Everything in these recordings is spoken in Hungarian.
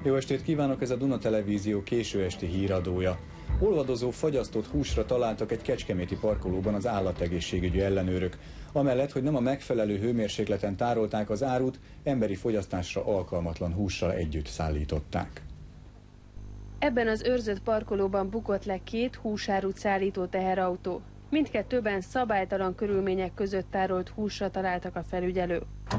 Jó estét kívánok, ez a Duna Televízió késő esti híradója. Olvadozó, fagyasztott húsra találtak egy kecskeméti parkolóban az állategészségügyi ellenőrök. Amellett, hogy nem a megfelelő hőmérsékleten tárolták az árut, emberi fogyasztásra alkalmatlan hússal együtt szállították. Ebben az őrzött parkolóban bukott le 2 húsárut szállító teherautó. Mindkettőben szabálytalan körülmények között tárolt húsra találtak a felügyelők.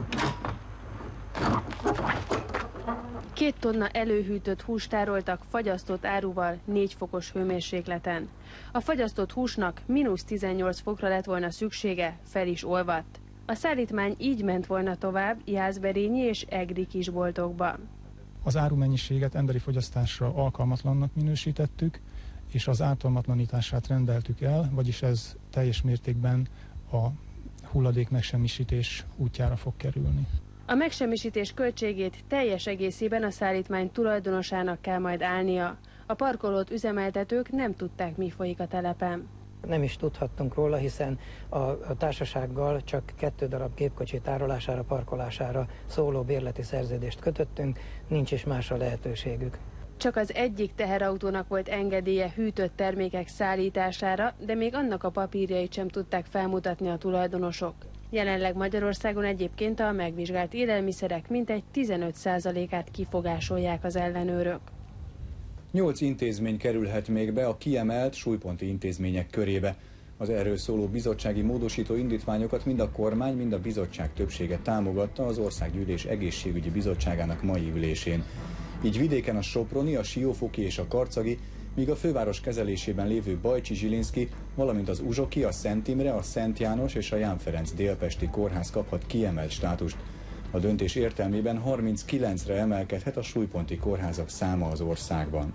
2 tonna előhűtött húst tároltak fagyasztott áruval 4 fokos hőmérsékleten. A fagyasztott húsnak -18 fokra lett volna szüksége, fel is olvadt. A szállítmány így ment volna tovább Jászberényi és Egri kisboltokba. Az árumennyiséget emberi fogyasztásra alkalmatlannak minősítettük, és az ártalmatlanítását rendeltük el, vagyis ez teljes mértékben a hulladék megsemmisítés útjára fog kerülni. A megsemmisítés költségét teljes egészében a szállítmány tulajdonosának kell majd állnia. A parkolót üzemeltetők nem tudták, mi folyik a telepen. Nem is tudhattunk róla, hiszen a társasággal csak 2 darab gépkocsi tárolására, parkolására szóló bérleti szerződést kötöttünk, nincs is másra lehetőségük. Csak az egyik teherautónak volt engedélye hűtött termékek szállítására, de még annak a papírjait sem tudták felmutatni a tulajdonosok. Jelenleg Magyarországon egyébként a megvizsgált élelmiszerek mintegy 15%-át kifogásolják az ellenőrök. 8 intézmény kerülhet még be a kiemelt súlyponti intézmények körébe. Az erről szóló bizottsági módosító indítványokat mind a kormány, mind a bizottság többsége támogatta az Országgyűlés Egészségügyi Bizottságának mai ülésén. Így vidéken a soproni, a siófoki és a karcagi, míg a főváros kezelésében lévő Bajcsi-Zsilinszki, valamint az Uzsoki, a Szent Imre, a Szent János és a Ján Ferenc délpesti kórház kaphat kiemelt státust. A döntés értelmében 39-re emelkedhet a súlyponti kórházak száma az országban.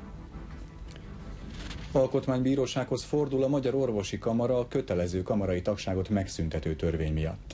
Alkotmánybírósághoz fordul a Magyar Orvosi Kamara a kötelező kamarai tagságot megszüntető törvény miatt.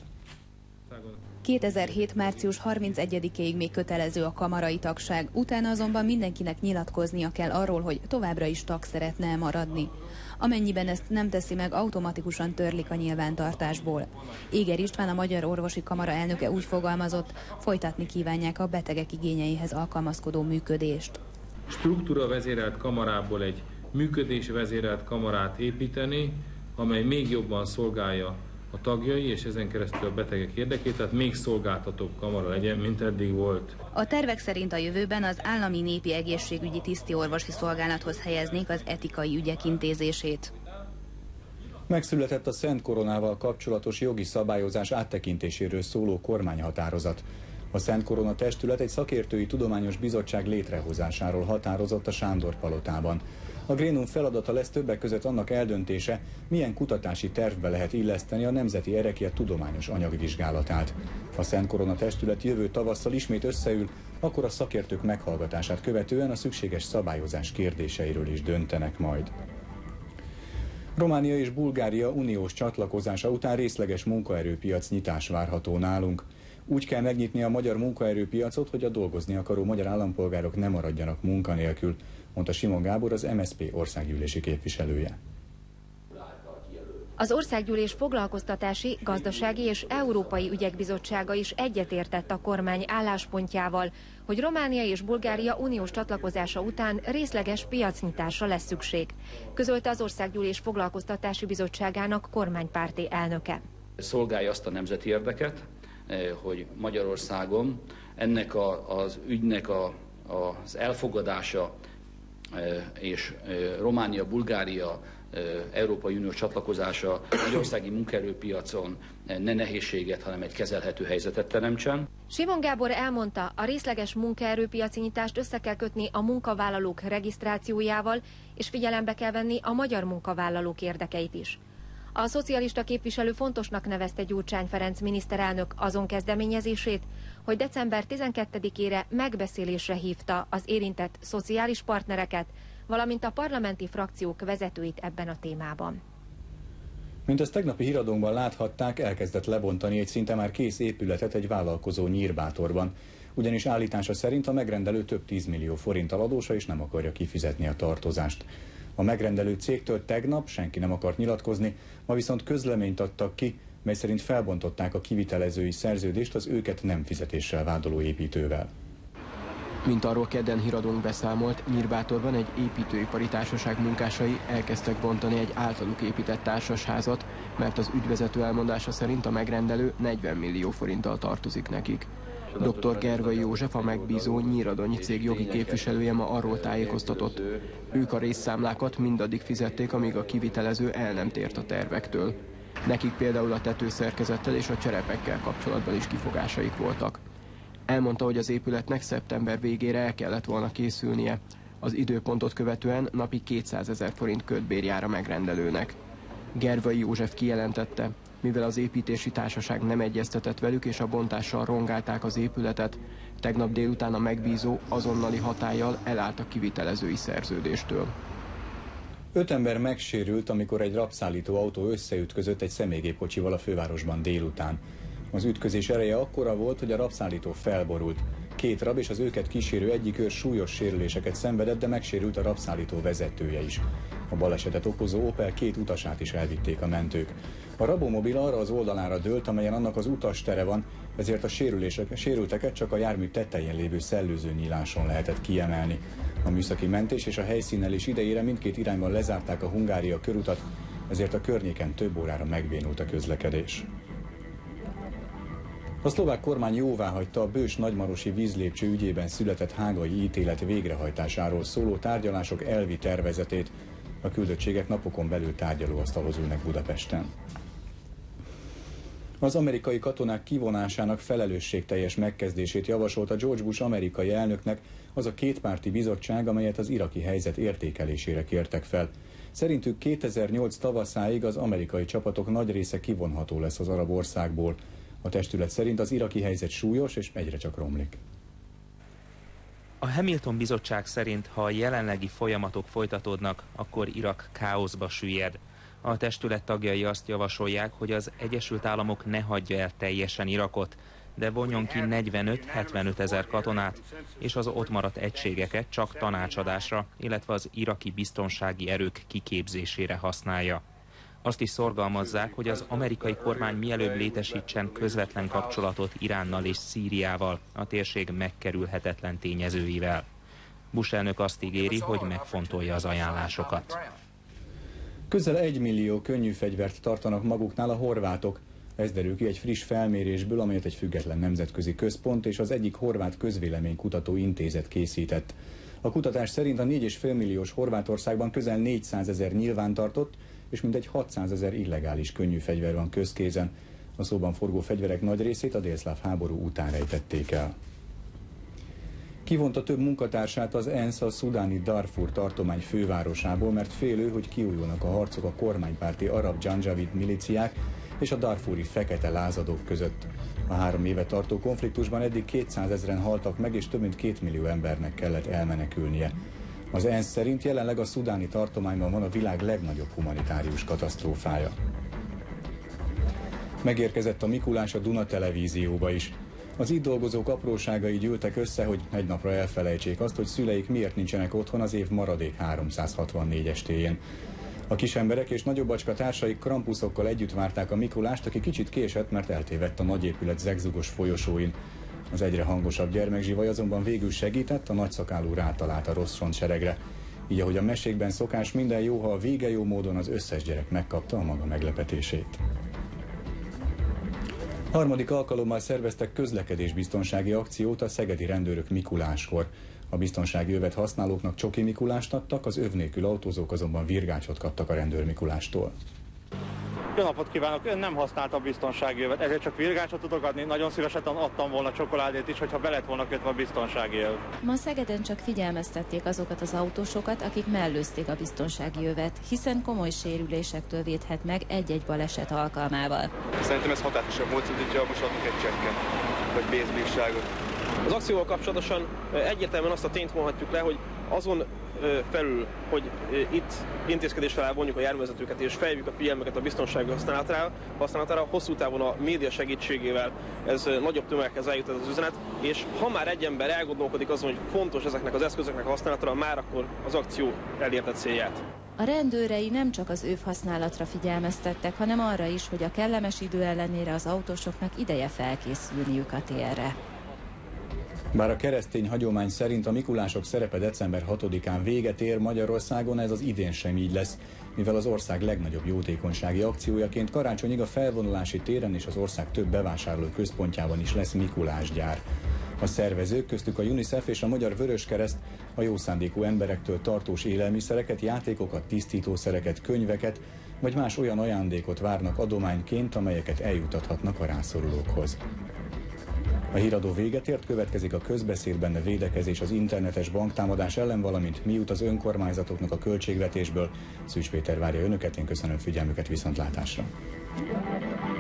2007. március 31-ig még kötelező a kamarai tagság, utána azonban mindenkinek nyilatkoznia kell arról, hogy továbbra is tag szeretne maradni. Amennyiben ezt nem teszi meg, automatikusan törlik a nyilvántartásból. Éger István, a Magyar Orvosi Kamara elnöke úgy fogalmazott, folytatni kívánják a betegek igényeihez alkalmazkodó működést. Struktúra vezérelt kamarából egy működés vezérelt kamarát építeni, amely még jobban szolgálja a tagjai és ezen keresztül a betegek érdekét, tehát még szolgáltatóbb kamara legyen, mint eddig volt. A tervek szerint a jövőben az állami népi egészségügyi tisztiorvosi szolgálathoz helyeznék az etikai ügyek intézését. Megszületett a Szent Koronával kapcsolatos jogi szabályozás áttekintéséről szóló kormányhatározat. A Szent Korona testület egy szakértői tudományos bizottság létrehozásáról határozott a Sándor-palotában. A grénum feladata lesz többek között annak eldöntése, milyen kutatási tervbe lehet illeszteni a Nemzeti Erekje tudományos anyagvizsgálatát. A Szent Korona testület jövő tavasszal ismét összeül, akkor a szakértők meghallgatását követően a szükséges szabályozás kérdéseiről is döntenek majd. Románia és Bulgária uniós csatlakozása után részleges munkaerőpiac nyitás várható nálunk. Úgy kell megnyitni a magyar munkaerőpiacot, hogy a dolgozni akaró magyar állampolgárok ne maradjanak munkanélkül, mondta Simon Gábor, az MSZP országgyűlési képviselője. Az Országgyűlés Foglalkoztatási, Gazdasági és Európai Ügyek Bizottsága is egyetértett a kormány álláspontjával, hogy Románia és Bulgária uniós csatlakozása után részleges piacnyitásra lesz szükség, közölte az Országgyűlés Foglalkoztatási Bizottságának kormánypárti elnöke. Szolgálja azt a nemzeti érdeket, hogy Magyarországon ennek az ügynek az elfogadása és Románia-Bulgária Európai Uniós csatlakozása magyarországi munkaerőpiacon ne nehézséget, hanem egy kezelhető helyzetet teremtsen. Simon Gábor elmondta, a részleges munkaerőpiaci nyitást össze kell kötni a munkavállalók regisztrációjával, és figyelembe kell venni a magyar munkavállalók érdekeit is. A szocialista képviselő fontosnak nevezte Gyurcsány Ferenc miniszterelnök azon kezdeményezését, hogy december 12-ére megbeszélésre hívta az érintett szociális partnereket, valamint a parlamenti frakciók vezetőit ebben a témában. Mint ezt tegnapi híradónkban láthatták, elkezdett lebontani egy szinte már kész épületet egy vállalkozó Nyírbátorban. Ugyanis állítása szerint a megrendelő több 10 millió forinttal adósa és nem akarja kifizetni a tartozást. A megrendelő cégtől tegnap senki nem akart nyilatkozni, ma viszont közleményt adtak ki, mely szerint felbontották a kivitelezői szerződést az őket nem fizetéssel vádoló építővel. Mint arról kedden híradónk beszámolt, Nyírbátorban egy építőipari társaság munkásai elkezdtek bontani egy általuk épített társasházat, mert az ügyvezető elmondása szerint a megrendelő 40 millió forinttal tartozik nekik. Dr. Gervai József, a megbízó nyíradonyi cég jogi képviselője ma arról tájékoztatott. Ők a részszámlákat mindaddig fizették, amíg a kivitelező el nem tért a tervektől. Nekik például a tetőszerkezettel és a cserepekkel kapcsolatban is kifogásaik voltak. Elmondta, hogy az épületnek szeptember végére el kellett volna készülnie. Az időpontot követően napi 200 000 forint kötbér jár a megrendelőnek. Gervai József kijelentette, mivel az építési társaság nem egyeztetett velük és a bontással rongálták az épületet, tegnap délután a megbízó azonnali hatállyal elállt a kivitelezői szerződéstől. 5 ember megsérült, amikor egy rabszállító autó összeütközött egy személygépkocsival a fővárosban délután. Az ütközés ereje akkora volt, hogy a rabszállító felborult. 2 rab és az őket kísérő egyik őr súlyos sérüléseket szenvedett, de megsérült a rabszállító vezetője is. A balesetet okozó Opel 2 utasát is elvitték a mentők. A rabómobil arra az oldalára dőlt, amelyen annak az utastere van, ezért a sérülteket csak a jármű tetején lévő szellőző nyíláson lehetett kiemelni. A műszaki mentés és a helyszínelés idejére mindkét irányban lezárták a Hungária körutat, ezért a környéken több órára megbénult a közlekedés. A szlovák kormány jóváhagyta a Bős nagymarosi vízlépcső ügyében született hágai ítélet végrehajtásáról szóló tárgyalások elvi tervezetét. A küldöttségek napokon belül tárgyalóasztalhoz ülnek Budapesten. Az amerikai katonák kivonásának felelősségteljes megkezdését javasolta George Bush amerikai elnöknek az a kétpárti bizottság, amelyet az iraki helyzet értékelésére kértek fel. Szerintük 2008 tavaszáig az amerikai csapatok nagy része kivonható lesz az arab országból. A testület szerint az iraki helyzet súlyos és egyre csak romlik. A Hamilton bizottság szerint, ha a jelenlegi folyamatok folytatódnak, akkor Irak káoszba süllyed. A testület tagjai azt javasolják, hogy az Egyesült Államok ne hagyja el teljesen Irakot, de vonjon ki 45-75 000 katonát, és az ott maradt egységeket csak tanácsadásra, illetve az iraki biztonsági erők kiképzésére használja. Azt is szorgalmazzák, hogy az amerikai kormány mielőbb létesítsen közvetlen kapcsolatot Iránnal és Szíriával, a térség megkerülhetetlen tényezőivel. Bush elnök azt ígéri, hogy megfontolja az ajánlásokat. Közel 1 millió könnyű fegyvert tartanak maguknál a horvátok. Ez derül ki egy friss felmérésből, amelyet egy független nemzetközi központ és az egyik horvát közvéleménykutató intézet készített. A kutatás szerint a 4,5 milliós Horvátországban közel 400 000 nyilvántartott, és mintegy 600 000 illegális könnyű fegyver van közkézen. A szóban forgó fegyverek nagy részét a délszláv háború után rejtették el. Kivonta több munkatársát az ENSZ a szudáni Darfur tartomány fővárosából, mert félő, hogy kiújulnak a harcok a kormánypárti arab Janjaweed milíciák és a darfúri fekete lázadók között. A 3 éve tartó konfliktusban eddig 200 000-en haltak meg, és több mint 2 millió embernek kellett elmenekülnie. Az ENSZ szerint jelenleg a szudáni tartományban van a világ legnagyobb humanitárius katasztrófája. Megérkezett a Mikulás a Duna televízióba is. Az itt dolgozók apróságai gyűltek össze, hogy egy napra elfelejtsék azt, hogy szüleik miért nincsenek otthon az év maradék 364 estéjén. A kisemberek és nagyobbacska társaik krampuszokkal együtt várták a Mikulást, aki kicsit késett, mert eltévedt a nagyépület zegzugos folyosóin. Az egyre hangosabb gyermekzsivaj azonban végül segített, a nagyszakálú rátalált a rossz seregre. Így, ahogy a mesékben szokás, minden jó, ha a vége jó módon az összes gyerek megkapta a maga meglepetését. Harmadik alkalommal szerveztek közlekedésbiztonsági akciót a szegedi rendőrök Mikuláskor. A biztonsági övet használóknak csoki Mikulást adtak, az öv nélkül autózók azonban virgácsot kaptak a rendőr Mikulástól. Jó napot kívánok! Ön nem használta a biztonsági övet, ezért csak virgácsot tudok adni. Nagyon szívesen adtam volna csokoládét is, hogyha be lett volna kötve a biztonsági öv. Ma Szegeden csak figyelmeztették azokat az autósokat, akik mellőzték a biztonsági övet, hiszen komoly sérülésektől védhet meg egy-egy baleset alkalmával. Szerintem ez hatásosabb volt, hogyha most adunk egy csekket, vagy pénzbírságot. Az akcióval kapcsolatosan egyértelműen azt a tényt vonhatjuk le, hogy azon felül, hogy itt intézkedéssel elvonjuk a járművezetőket és felhívjuk a figyelmeket a biztonsági használatára, hosszú távon a média segítségével ez nagyobb tömeghez eljut ez az üzenet, és ha már egy ember elgondolkodik azon, hogy fontos ezeknek az eszközöknek a használatra, már akkor az akció elérte célját. A rendőrei nem csak az öv használatra figyelmeztettek, hanem arra is, hogy a kellemes idő ellenére az autósoknak ideje felkészülniük a térre. Bár a keresztény hagyomány szerint a Mikulások szerepe december 6-án véget ér, Magyarországon ez az idén sem így lesz, mivel az ország legnagyobb jótékonysági akciójaként karácsonyig a Felvonulási téren és az ország több bevásárló központjában is lesz Mikulásgyár. A szervezők, köztük a UNICEF és a Magyar Vöröskereszt a jó szándékú emberektől tartós élelmiszereket, játékokat, tisztítószereket, könyveket vagy más olyan ajándékot várnak adományként, amelyeket eljutathatnak a rászorulókhoz. A híradó véget ért, következik a közbeszéd, benne védekezés az internetes banktámadás ellen, valamint mi jut az önkormányzatoknak a költségvetésből. Szűcs Péter várja önöket, én köszönöm figyelmüket, viszontlátásra.